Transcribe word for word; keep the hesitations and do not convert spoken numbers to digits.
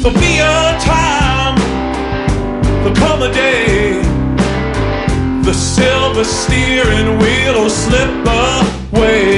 There'll be a time, there'll come a day, the silver steering wheel will slip away.